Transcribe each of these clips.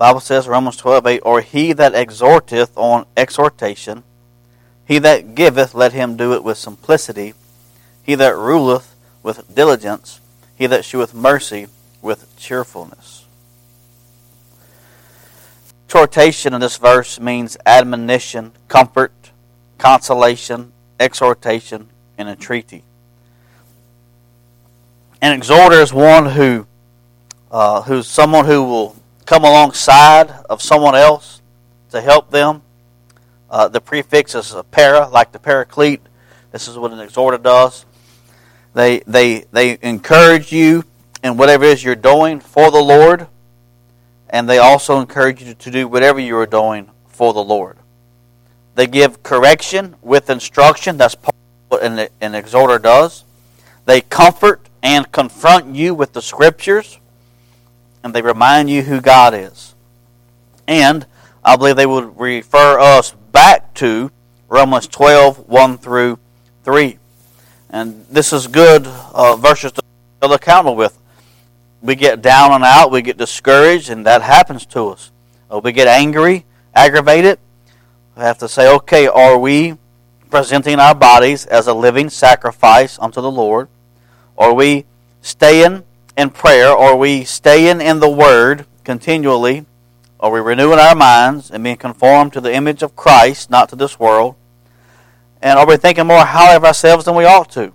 Bible says, Romans 12:8, or he that exhorteth on exhortation, he that giveth, let him do it with simplicity, he that ruleth with diligence, he that sheweth mercy with cheerfulness. Exhortation in this verse means admonition, comfort, consolation, exhortation, and entreaty. An exhorter is one who's someone who will come alongside of someone else to help them. The prefix is a para, like the paraclete. This is what an exhorter does. They encourage you in whatever it is you're doing for the Lord, and they also encourage you to do whatever you are doing for the Lord. They give correction with instruction. That's part of what an exhorter does. They comfort and confront you with the Scriptures, and they remind you who God is. And I believe they would refer us back to Romans 12:1 through 3. And this is good verses to be accountable with. We get down and out, we get discouraged, and that happens to us. We get angry, aggravated. We have to say, okay, are we presenting our bodies as a living sacrifice unto the Lord? Are we staying in prayer? Are we staying in the Word continually? Are we renewing our minds and being conformed to the image of Christ, not to this world? And are we thinking more highly of ourselves than we ought to?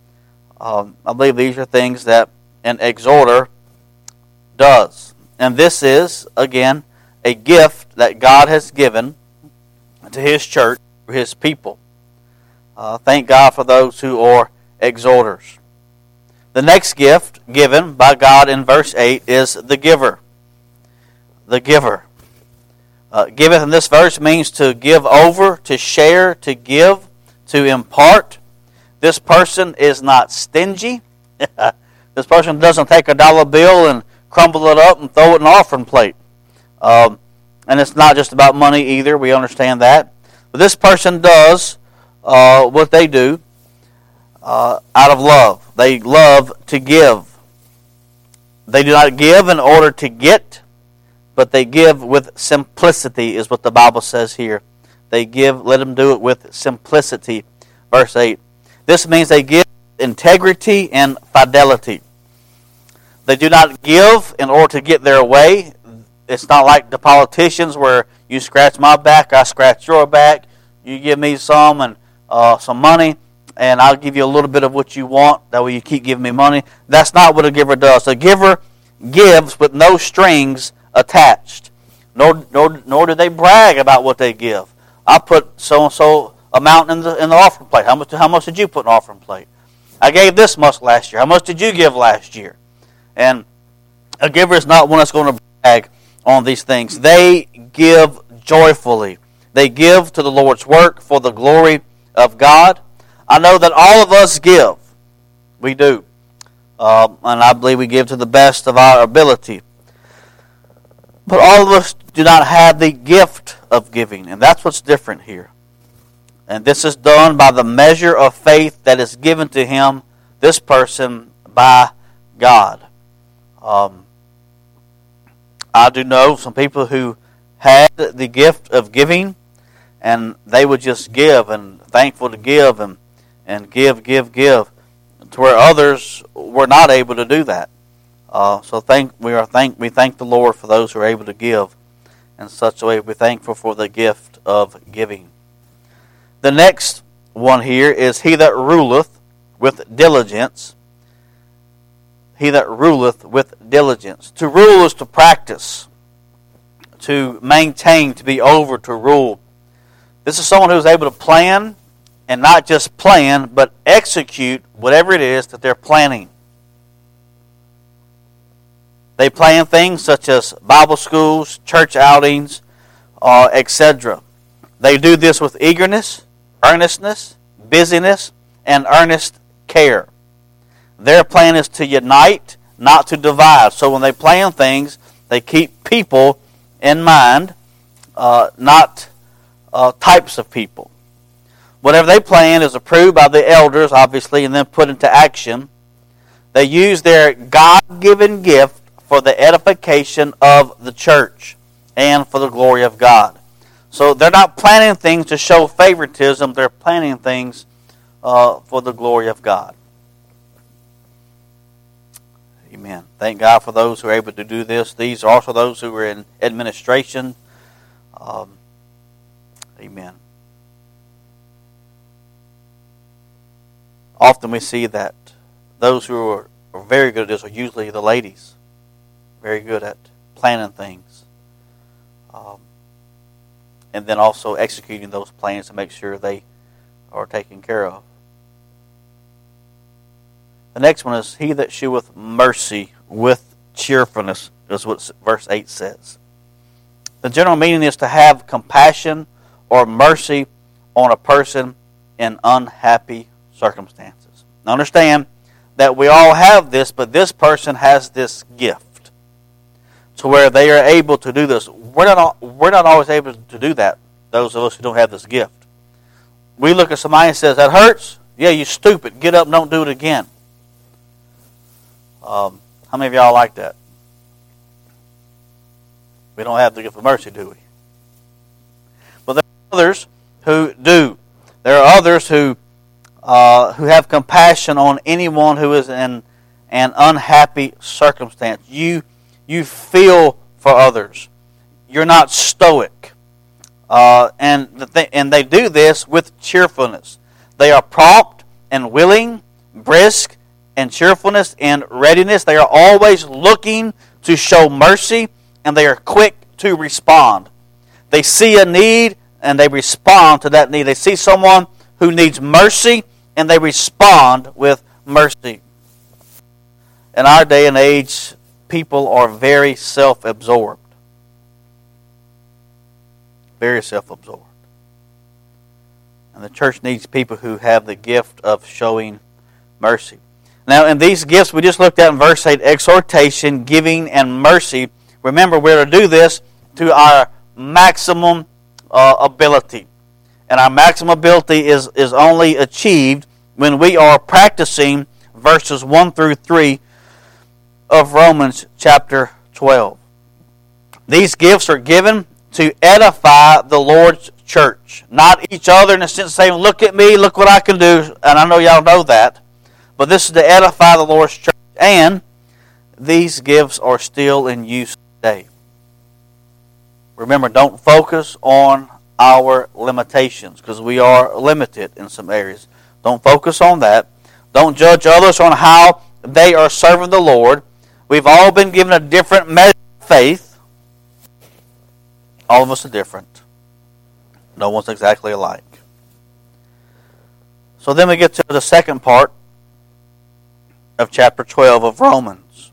I believe these are things that an exhorter does. And this is, again, a gift that God has given to His church, for His people. Thank God for those who are exhorters. The next gift given by God in verse 8 is the giver. The giver. Giveth in this verse means to give over, to share, to give, to impart. This person is not stingy. This person doesn't take a dollar bill and crumble it up and throw it in an offering plate. And it's not just about money either. We understand that. But this person does what they do out of love. They love to give. They do not give in order to get, but they give with simplicity, is what the Bible says here. They give, let them do it with simplicity. Verse 8. This means they give integrity and fidelity. They do not give in order to get their way. It's not like the politicians where you scratch my back, I scratch your back. You give me some and some money, and I'll give you a little bit of what you want. That way you keep giving me money. That's not what a giver does. The giver gives with no strings attached. Nor do they brag about what they give. I put so-and-so amount in the offering plate. How much did you put in the offering plate? I gave this much last year. How much did you give last year? And a giver is not one that's going to brag on these things. They give joyfully. They give to the Lord's work for the glory of God. I know that all of us give. We do. And I believe we give to the best of our ability. But all of us do not have the gift of giving. And that's what's different here. And this is done by the measure of faith that is given to him, this person, by God. I do know some people who had the gift of giving, and they would just give and thankful to give and give, to where others were not able to do that. So we thank the Lord for those who are able to give in such a way. We're thankful for the gift of giving. The next one here is he that ruleth with diligence. He that ruleth with diligence. To rule is to practice, to maintain, to be over, to rule. This is someone who is able to plan, and not just plan, but execute whatever it is that they're planning. They plan things such as Bible schools, church outings, etc. They do this with eagerness, earnestness, busyness, and earnest care. Their plan is to unite, not to divide. So when they plan things, they keep people in mind, not types of people. Whatever they plan is approved by the elders, obviously, and then put into action. They use their God-given gift for the edification of the church. and for the glory of God. So they're not planning things to show favoritism. They're planning things for the glory of God. Amen. Thank God for those who are able to do this. These are also those who are in administration. Amen. Often we see that those who are very good at this are usually the ladies. Very good at planning things. And then also executing those plans to make sure they are taken care of. The next one is, he that sheweth mercy with cheerfulness, is what verse 8 says. The general meaning is to have compassion or mercy on a person in unhappy circumstances. Now understand that we all have this, but this person has this gift to where they are able to do this. We're not always able to do that, those of us who don't have this gift. We look at somebody and says, that hurts? Yeah, you stupid. Get up and don't do it again. How many of y'all like that? We don't have the gift of mercy, do we? But there are others who do. There are others who have compassion on anyone who is in an unhappy circumstance. You feel for others. You're not stoic. And they do this with cheerfulness. They are prompt and willing, brisk, and cheerfulness and readiness. They are always looking to show mercy, and they are quick to respond. They see a need, and they respond to that need. They see someone who needs mercy, and they respond with mercy. In our day and age, people are very self-absorbed. Very self-absorbed. And the church needs people who have the gift of showing mercy. Now, in these gifts we just looked at in verse 8, exhortation, giving, and mercy, remember we're to do this to our maximum ability. And our maximum ability is only achieved when we are practicing verses 1 through 3 of Romans chapter 12. These gifts are given to edify the Lord's church. Not each other in the sense of saying, look at me, look what I can do. And I know y'all know that. But this is to edify the Lord's church. And these gifts are still in use today. Remember, don't focus on our limitations, because we are limited in some areas. Don't focus on that. Don't judge others on how they are serving the Lord. We've all been given a different measure of faith. All of us are different. No one's exactly alike. So then we get to the second part of chapter 12 of Romans.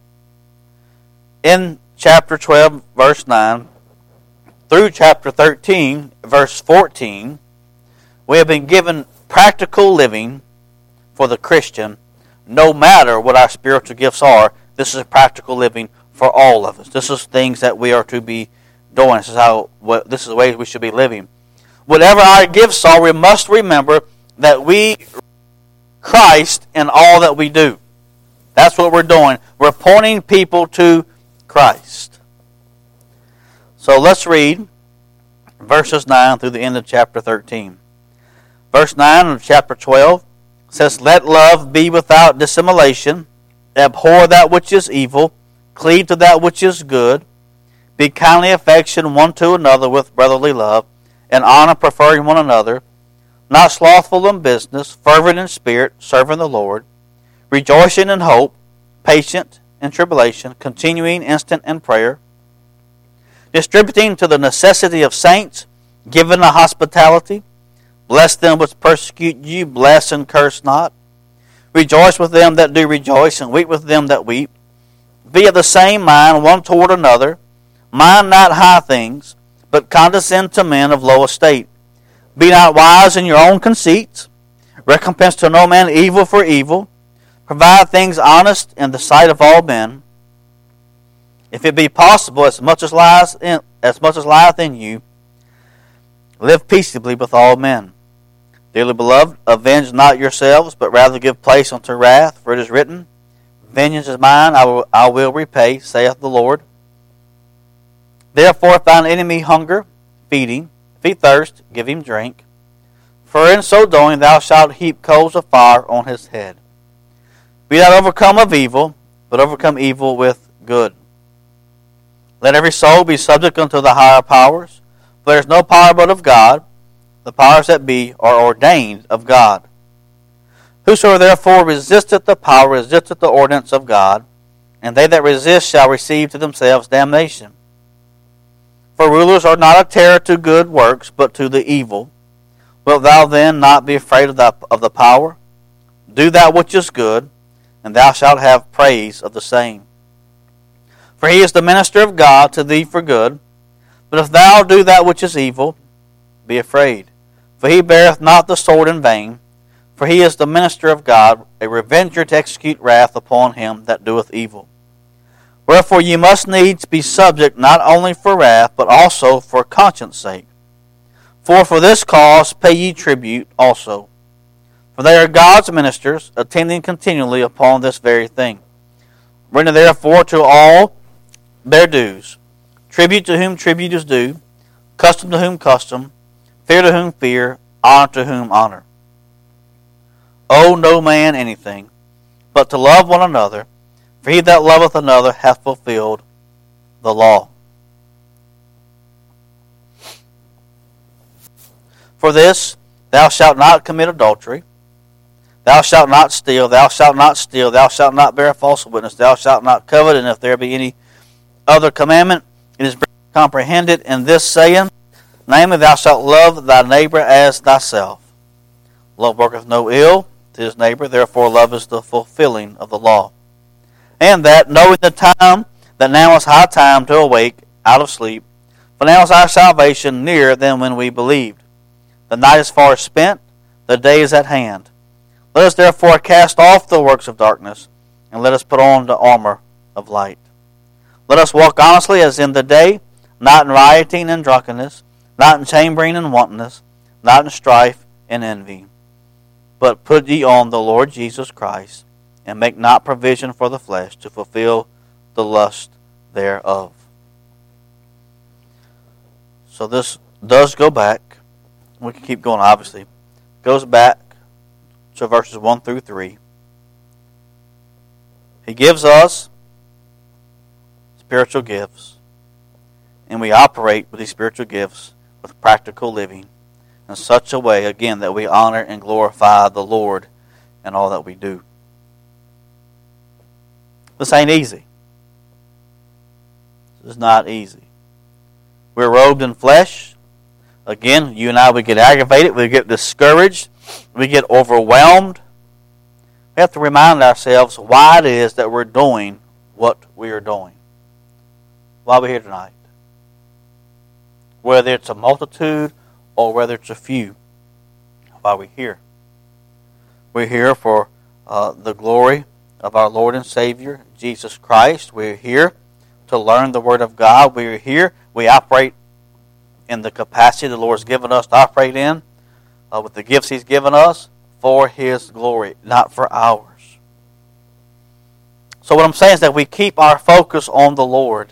In chapter 12, verse 9, through chapter 13, verse 14, we have been given practical living for the Christian, no matter what our spiritual gifts are. This is practical living for all of us. This is things that we are to be doing. This is the way we should be living. Whatever our gifts are, we must remember that we Christ in all that we do. That's what we're doing. We're pointing people to Christ. So let's read verses 9 through the end of chapter 13. Verse 9 of chapter 12 says, let love be without dissimulation, abhor that which is evil, cleave to that which is good, be kindly affectioned one to another with brotherly love, and honor preferring one another, not slothful in business, fervent in spirit, serving the Lord, rejoicing in hope, patient in tribulation, continuing instant in prayer, distributing to the necessity of saints, giving a hospitality, bless them which persecute you, bless and curse not, rejoice with them that do rejoice, and weep with them that weep, be of the same mind one toward another, mind not high things, but condescend to men of low estate. Be not wise in your own conceits. Recompense to no man evil for evil. Provide things honest in the sight of all men. If it be possible, as much as lieth in you, live peaceably with all men. Dearly beloved, avenge not yourselves, but rather give place unto wrath, for it is written, vengeance is mine, I will repay, saith the Lord. Therefore, if thine enemy hunger, feed him. If he thirst, give him drink. For in so doing thou shalt heap coals of fire on his head. Be not overcome of evil, but overcome evil with good. Let every soul be subject unto the higher powers, for there is no power but of God. The powers that be are ordained of God. Whosoever therefore resisteth the power resisteth the ordinance of God, and they that resist shall receive to themselves damnation. For rulers are not a terror to good works, but to the evil. Wilt thou then not be afraid of the power? Do that which is good, and thou shalt have praise of the same. For he is the minister of God to thee for good. But if thou do that which is evil, be afraid. For he beareth not the sword in vain. For he is the minister of God, a revenger to execute wrath upon him that doeth evil. Wherefore ye must needs be subject not only for wrath, but also for conscience sake. For this cause pay ye tribute also. For they are God's ministers, attending continually upon this very thing. Render therefore to all their dues. Tribute to whom tribute is due, custom to whom custom, fear to whom fear, honor to whom honor. Owe no man anything, but to love one another, for he that loveth another hath fulfilled the law. For this, thou shalt not commit adultery, thou shalt not steal, thou shalt not steal, thou shalt not bear false witness, thou shalt not covet, and if there be any other commandment, it is comprehended in this saying, namely, thou shalt love thy neighbor as thyself. Love worketh no ill to his neighbor, therefore love is the fulfilling of the law. And that, knowing the time, that now is high time to awake out of sleep, for now is our salvation nearer than when we believed. The night is far spent, the day is at hand. Let us therefore cast off the works of darkness, and let us put on the armor of light. Let us walk honestly as in the day, not in rioting and drunkenness, not in chambering and wantonness, not in strife and envy. But put ye on the Lord Jesus Christ, and make not provision for the flesh to fulfill the lust thereof. So this does go back. We can keep going, obviously. Goes back to verses 1 through 3. He gives us spiritual gifts, and we operate with these spiritual gifts with practical living in such a way, again, that we honor and glorify the Lord in all that we do. This ain't easy. This is not easy. We're robed in flesh. Again, you and I, we get aggravated, we get discouraged, we get overwhelmed. We have to remind ourselves why it is that we're doing what we are doing. Why we're here tonight. Whether it's a multitude or whether it's a few. Why we're here. We're here for the glory of our Lord and Savior, Jesus Christ. We're here to learn the Word of God. We're here. We operate in the capacity the Lord has given us to operate in, with the gifts He's given us for His glory, not for ours. So what I'm saying is that we keep our focus on the Lord,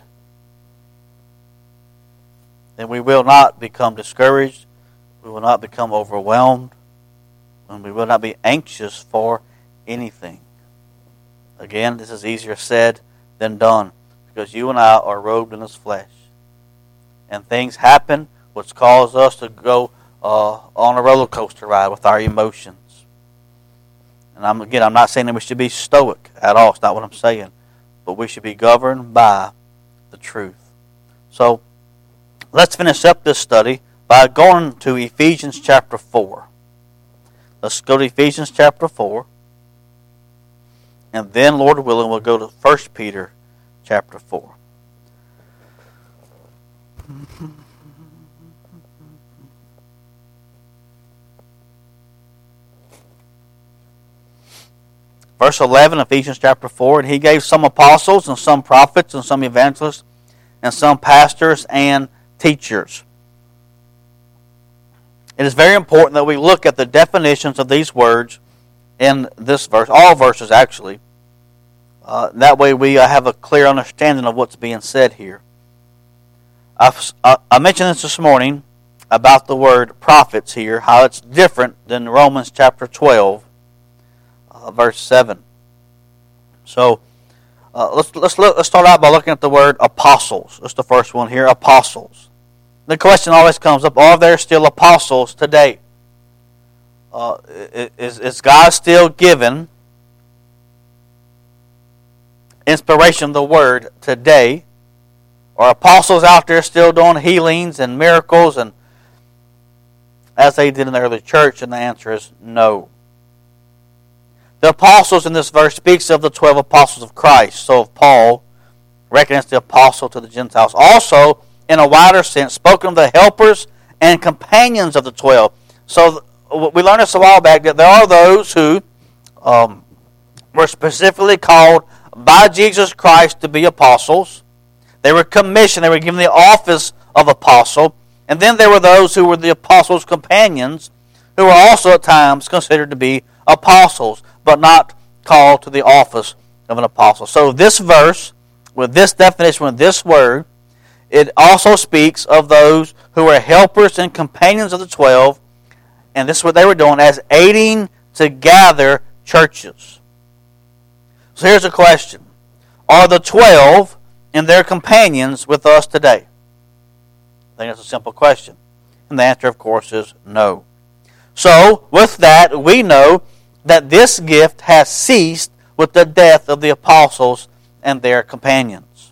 then we will not become discouraged, we will not become overwhelmed, and we will not be anxious for anything. Again, this is easier said than done, because you and I are robed in His flesh. And things happen which cause us to go on a roller coaster ride with our emotions. And I'm not saying that we should be stoic at all. It's not what I'm saying. But we should be governed by the truth. So, let's finish up this study by going to Ephesians chapter 4. Let's go to Ephesians chapter 4. And then, Lord willing, we'll go to 1 Peter chapter 4. Verse 11, Ephesians chapter 4, and He gave some apostles and some prophets and some evangelists and some pastors and teachers. It is very important that we look at the definitions of these words in this verse, all verses actually. That way we have a clear understanding of what's being said here. I mentioned this morning about the word prophets here, how it's different than Romans chapter 12, verse 7. So let's start out by looking at the word apostles. That's the first one here, apostles. The question always comes up: are there still apostles today? Is God still given inspiration of the word today? Are apostles out there still doing healings and miracles and as they did in the early church? And the answer is no. The apostles in this verse speaks of the 12 apostles of Christ. So if Paul reckons the apostle to the Gentiles, also in a wider sense spoken of the helpers and companions of the 12. So we learned this a while back that there are those who were specifically called by Jesus Christ to be apostles. They were commissioned, they were given the office of apostle. And then there were those who were the apostles' companions, who were also at times considered to be apostles, but not called to the office of an apostle. So this verse, with this definition, with this word, it also speaks of those who were helpers and companions of the 12, and this is what they were doing as aiding to gather churches. So here's a question. Are the 12 and their companions with us today? I think that's a simple question. And the answer, of course, is no. So, with that, we know that this gift has ceased with the death of the apostles and their companions.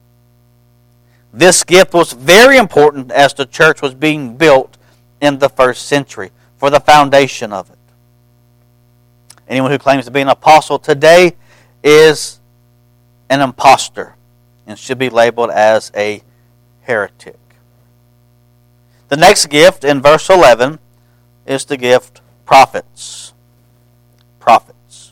This gift was very important as the church was being built in the first century, for the foundation of it. Anyone who claims to be an apostle today is an impostor and should be labeled as a heretic. The next gift in verse 11 is the gift prophets. Prophets.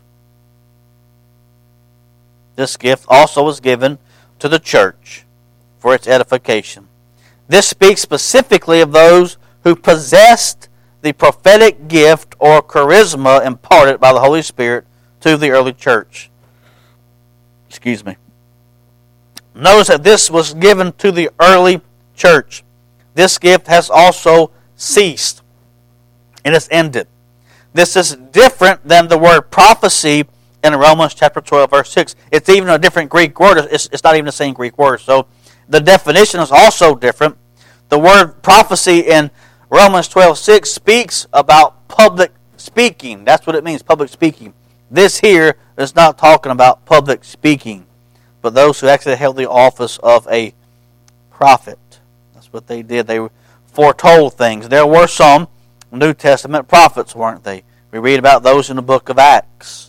This gift also was given to the church for its edification. This speaks specifically of those who possessed the prophetic gift or charisma imparted by the Holy Spirit to the early church. Excuse me. Notice that this was given to the early church. This gift has also ceased. It has ended. This is different than the word prophecy in Romans chapter 12, verse 6. It's even a different Greek word. It's not even the same Greek word. So the definition is also different. The word prophecy in Romans 12:6 speaks about public speaking. That's what it means, public speaking. This here is not talking about public speaking, but those who actually held the office of a prophet. That's what they did. They foretold things. There were some New Testament prophets, weren't they? We read about those in the book of Acts.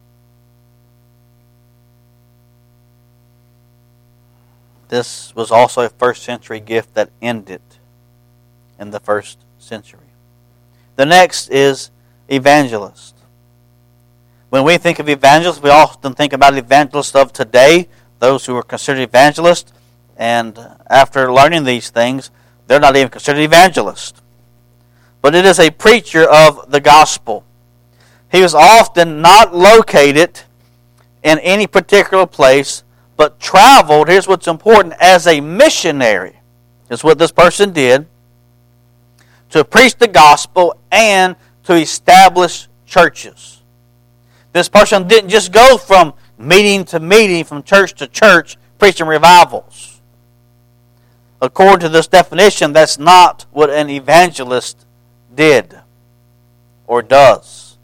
This was also a first century gift that ended in the first century. The next is evangelist. When we think of evangelists, we often think about evangelists of today, those who are considered evangelists, and after learning these things, they're not even considered evangelists. But it is a preacher of the gospel. He was often not located in any particular place, but traveled, here's what's important, as a missionary. That's what this person did, to preach the gospel and to establish churches. This person didn't just go from meeting to meeting, from church to church, preaching revivals. According to this definition, that's not what an evangelist did or does.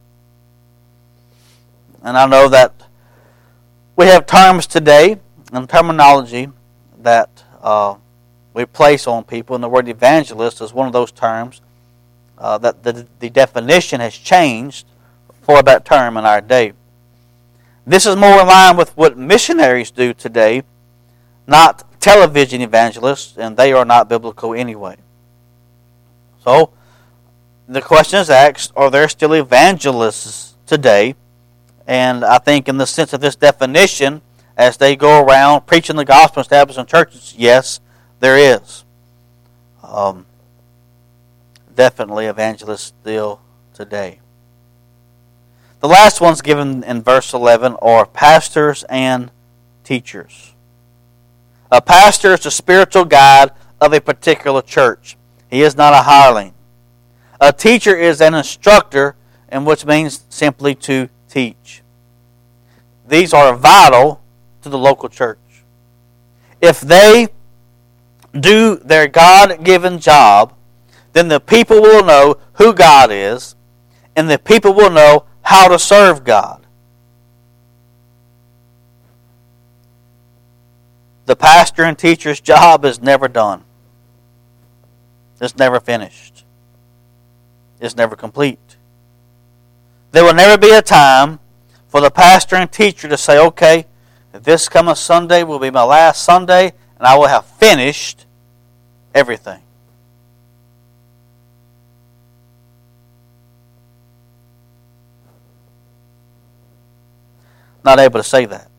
And I know that we have terms today and terminology that we place on people, and the word evangelist is one of those terms that the definition has changed for that term in our day. This is more in line with what missionaries do today, not television evangelists, and they are not biblical anyway. So, the question is asked, are there still evangelists today? And I think in the sense of this definition, as they go around preaching the gospel, establishing churches, yes, there is. Definitely evangelists still today. The last ones given in verse 11 are pastors and teachers. A pastor is the spiritual guide of a particular church. He is not a hireling. A teacher is an instructor, and which means simply to teach. These are vital to the local church. If they do their God-given job, then the people will know who God is, and the people will know how to serve God. The pastor and teacher's job is never done. It's never finished. It's never complete. There will never be a time for the pastor and teacher to say, okay, this coming Sunday will be my last Sunday, and I will have finished everything. Not able to say that.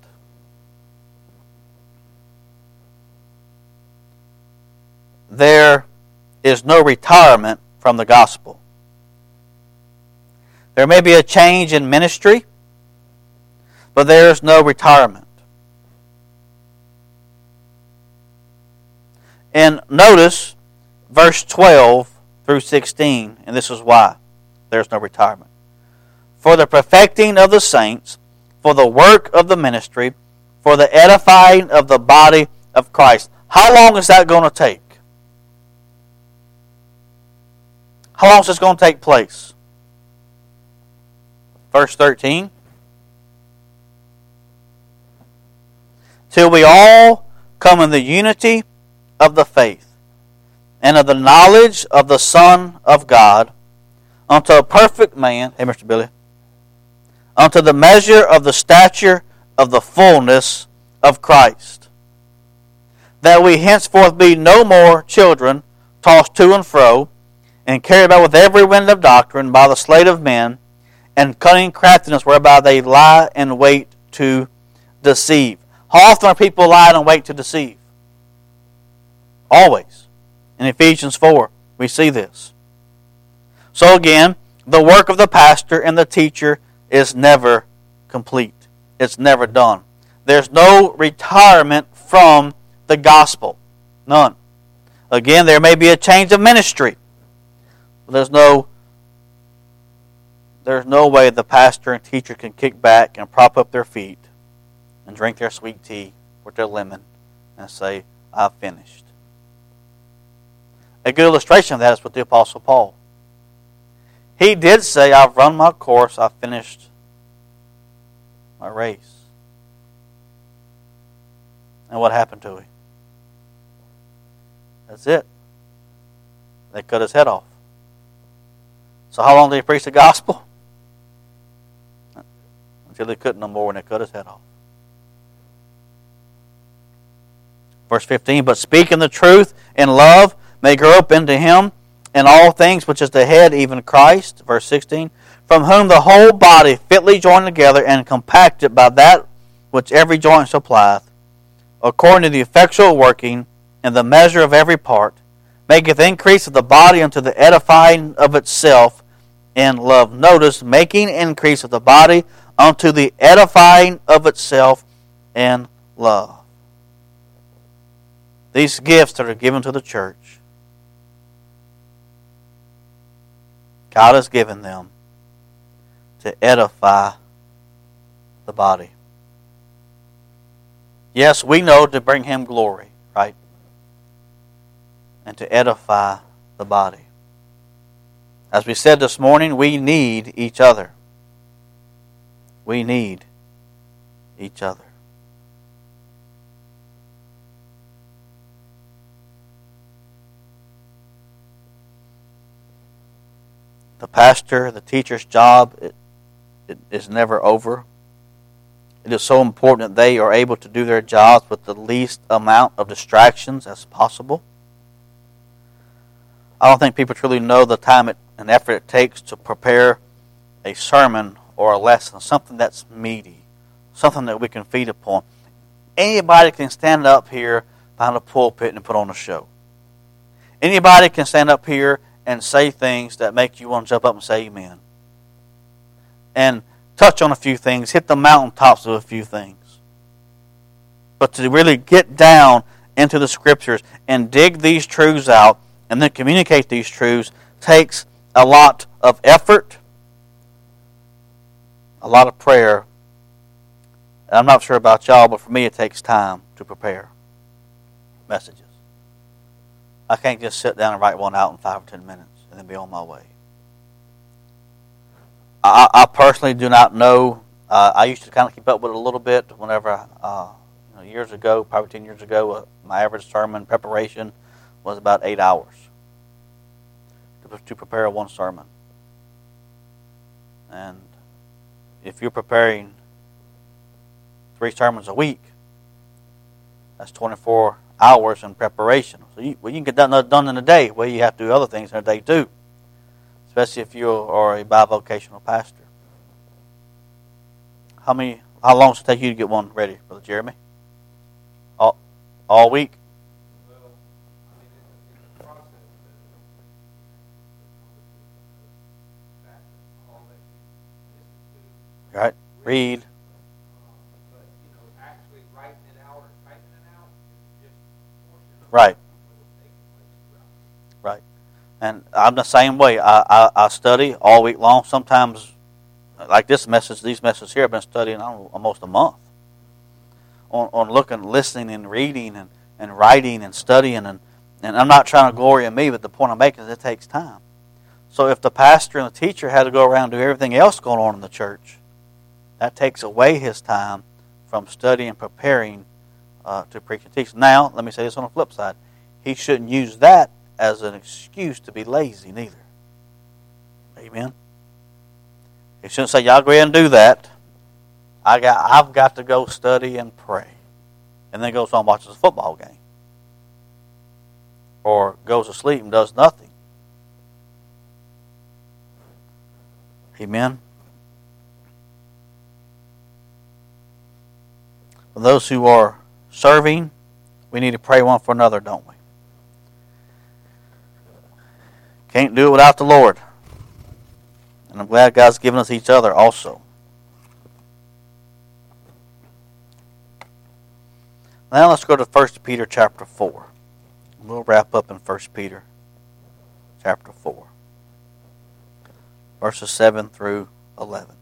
There is no retirement from the gospel. There may be a change in ministry, but there is no retirement. And notice verse 12 through 16, and this is why there's no retirement. For the perfecting of the saints, for the work of the ministry, for the edifying of the body of Christ. How long is that going to take? How long is this going to take place? Verse 13. Till we all come in the unity of the faith and of the knowledge of the Son of God, unto a perfect man, hey Mr. Billy, unto the measure of the stature of the fullness of Christ, that we henceforth be no more children, tossed to and fro, and carried about with every wind of doctrine by the sleight of men, and cunning craftiness whereby they lie and wait to deceive. How often are people lying and wait to deceive? Always. In Ephesians 4, we see this. So again, the work of the pastor and the teacher is never complete. It's never done. There's no retirement from the gospel. None. Again, there may be a change of ministry. But there's no way the pastor and teacher can kick back and prop up their feet and drink their sweet tea with their lemon and say, I've finished. A good illustration of that is with the Apostle Paul. He did say, I've run my course, I've finished my race. And what happened to him? That's it. They cut his head off. So how long did he preach the gospel? Until he couldn't no more when they cut his head off. Verse 15, but speaking the truth in love may grow up into him in all things, which is the head, even Christ. Verse 16, from whom the whole body fitly joined together and compacted by that which every joint supplieth, according to the effectual working and the measure of every part, maketh increase of the body unto the edifying of itself in love. Notice, making increase of the body unto the edifying of itself in love. These gifts that are given to the church, God has given them to edify the body. Yes, we know to bring Him glory, right? And to edify the body. As we said this morning, we need each other. We need each other. The pastor, the teacher's job, it is never over. It is so important that they are able to do their jobs with the least amount of distractions as possible. I don't think people truly know the time and effort it takes to prepare a sermon or a lesson, something that's meaty, something that we can feed upon. Anybody can stand up here behind a pulpit and put on a show. Anybody can stand up here and say things that make you want to jump up and say amen. And touch on a few things, hit the mountaintops of a few things. But to really get down into the Scriptures and dig these truths out and then communicate these truths takes a lot of effort, a lot of prayer. And I'm not sure about y'all, but for me it takes time to prepare messages. I can't just sit down and write one out in 5 or 10 minutes and then be on my way. I personally do not know. I used to kind of keep up with it a little bit whenever, years ago, probably 10 years ago, my average sermon preparation was about 8 hours to prepare one sermon. And if you're preparing 3 sermons a week, that's 24 hours in preparation. So you can get that done in a day. Well, you have to do other things in a day too, especially if you are a bivocational pastor. How long does it take you to get one ready, Brother Jeremy? All week? Well, it's a process. All that you listen to. Right. Read. But, actually writing it out or typing it out is just a portion of Right. what will take place throughout. Right. And I'm the same way. I study all week long. Sometimes, like these messages here, I've been studying almost a month on looking, listening, and reading, and writing, and studying. And I'm not trying to glory in me, but the point I'm making is it takes time. So if the pastor and the teacher had to go around and do everything else going on in the church, that takes away his time from studying and preparing to preach and teach. Now, let me say this on the flip side. He shouldn't use that as an excuse to be lazy neither. Amen? He shouldn't say, y'all go ahead and do that. I've got to go study and pray. And then goes home and watches a football game. Or goes to sleep and does nothing. Amen? For those who are serving, we need to pray one for another, don't we? Can't do it without the Lord. And I'm glad God's given us each other also. Now let's go to 1 Peter chapter 4. We'll wrap up in 1 Peter chapter 4. Verses 7 through 11.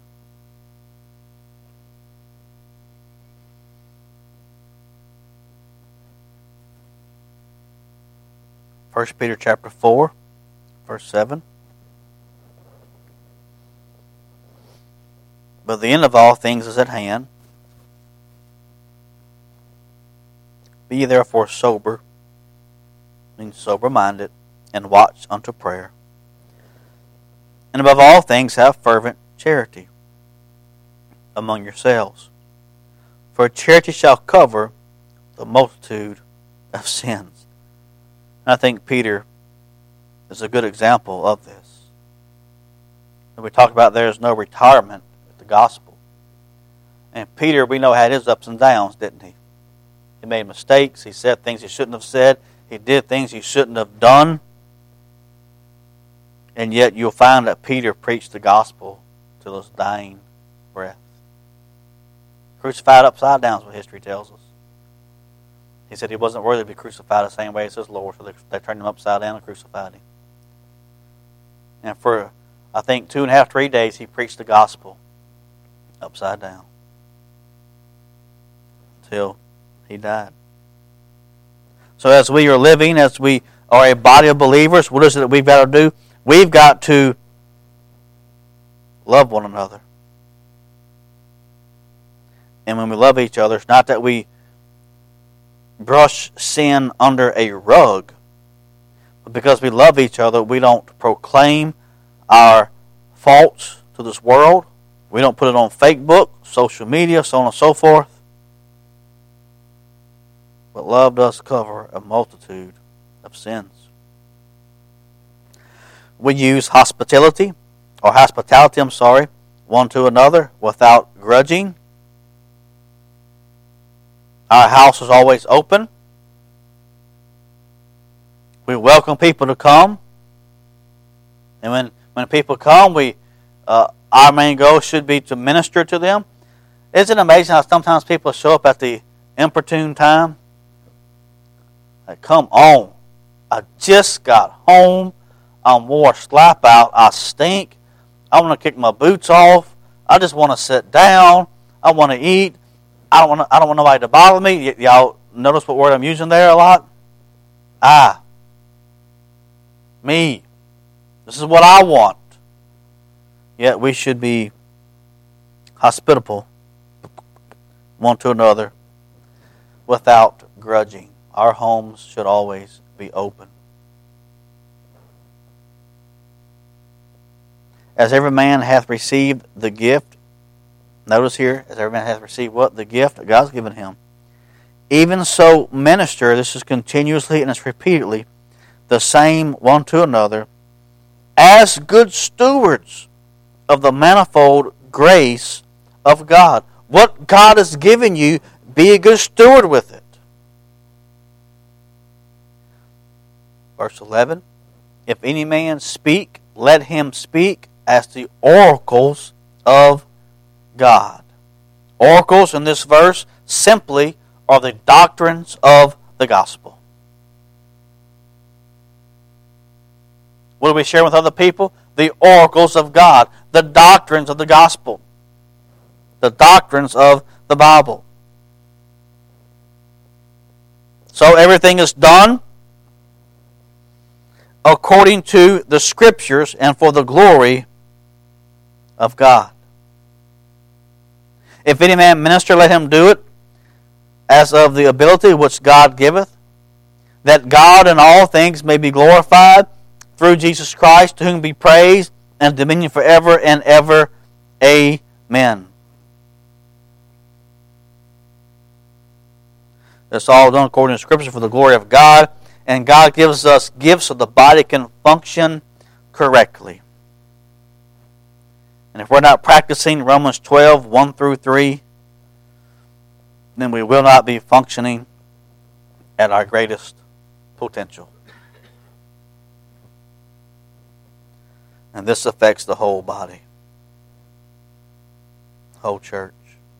First Peter chapter 4, verse 7. But the end of all things is at hand. Be ye therefore sober, means sober-minded, and watch unto prayer. And above all things have fervent charity among yourselves. For charity shall cover the multitude of sins. And I think Peter is a good example of this. And we talked about there's no retirement with the gospel. And Peter, we know, had his ups and downs, didn't he? He made mistakes. He said things he shouldn't have said. He did things he shouldn't have done. And yet you'll find that Peter preached the gospel till his dying breath. Crucified upside down is what history tells us. He said he wasn't worthy to be crucified the same way as his Lord, so they turned him upside down and crucified him. And for, I think, 2.5, 3 days, he preached the gospel upside down until he died. So as we are living, as we are a body of believers, what is it that we've got to do? We've got to love one another. And when we love each other, it's not that we brush sin under a rug, but because we love each other, we don't proclaim our faults to this world. We don't put it on Facebook, social media, so on and so forth. But love does cover a multitude of sins. We use hospitality, one to another without grudging. Our house is always open. We welcome people to come. And when people come, our main goal should be to minister to them. Isn't it amazing how sometimes people show up at the inopportune time? Like, come on. I just got home. I'm wore slap out. I stink. I want to kick my boots off. I just want to sit down. I want to eat. I don't want nobody to bother me. Y'all notice what word I'm using there a lot? I. Me. This is what I want. Yet we should be hospitable one to another without grudging. Our homes should always be open. As every man hath received the gift, notice here, as every man hath received what? The gift that God's given him. Even so minister, this is continuously and it's repeatedly, the same one to another, as good stewards of the manifold grace of God. What God has given you, be a good steward with it. Verse 11, if any man speak, let him speak as the oracles of God. Oracles in this verse simply are the doctrines of the gospel. What do we share with other people? The oracles of God, the doctrines of the gospel, the doctrines of the Bible. So everything is done according to the Scriptures and for the glory of God. If any man minister, let him do it as of the ability which God giveth, that God in all things may be glorified through Jesus Christ, to whom be praise and dominion forever and ever. Amen. It's all done according to Scripture for the glory of God, and God gives us gifts so the body can function correctly. And if we're not practicing Romans 12, 1 through 3, then we will not be functioning at our greatest potential. And this affects the whole body, whole church.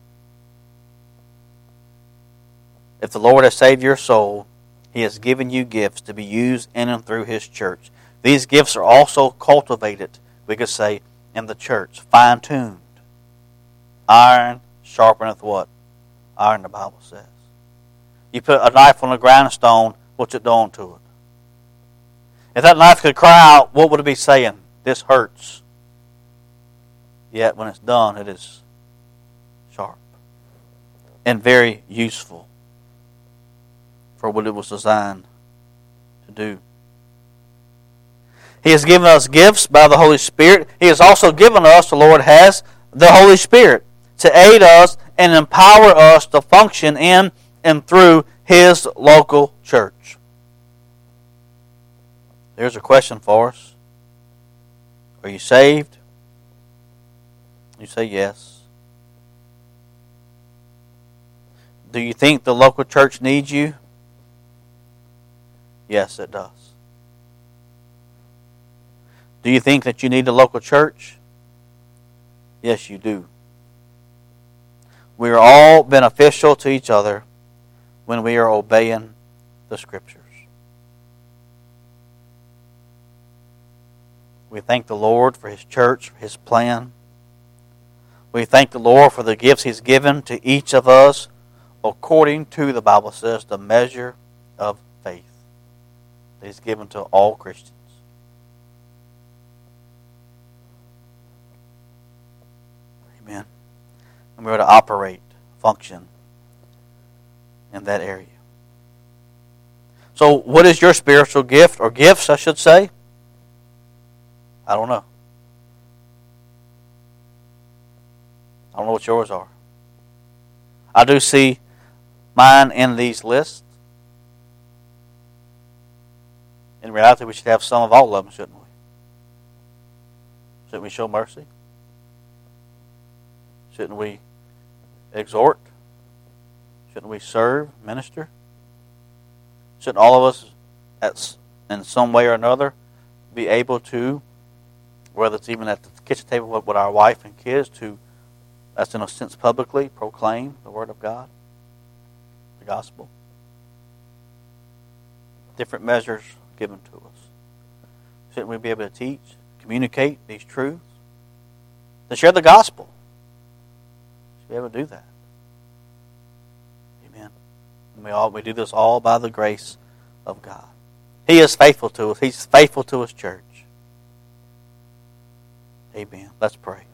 If the Lord has saved your soul, He has given you gifts to be used in and through His church. These gifts are also cultivated, we could say, in the church, fine-tuned. Iron sharpeneth what? Iron, the Bible says. You put a knife on a grindstone, what's it doing to it? If that knife could cry out, what would it be saying? This hurts. Yet when it's done, it is sharp and very useful for what it was designed to do. He has given us gifts by the Holy Spirit. He has also given us, the Lord has, the Holy Spirit to aid us and empower us to function in and through His local church. There's a question for us. Are you saved? You say yes. Do you think the local church needs you? Yes, it does. Do you think that you need a local church? Yes, you do. We are all beneficial to each other when we are obeying the Scriptures. We thank the Lord for His church, for His plan. We thank the Lord for the gifts He's given to each of us according to, the Bible says, the measure of faith that He's given to all Christians. Amen. And we're to operate, function in that area. So what is your spiritual gift, or gifts, I should say? I don't know. I don't know what yours are. I do see mine in these lists. In reality, we should have some of all of them, shouldn't we? Shouldn't we show mercy? Shouldn't we exhort? Shouldn't we serve, minister? Shouldn't all of us, in some way or another, be able to, whether it's even at the kitchen table with our wife and kids, to, that's in a sense publicly, proclaim the Word of God, the gospel? different measures given to us. Shouldn't we be able to teach, communicate these truths? To share the gospel. Should be able to do that. Amen. And we do this all by the grace of God. He is faithful to us. He's faithful to His church. Amen. Let's pray.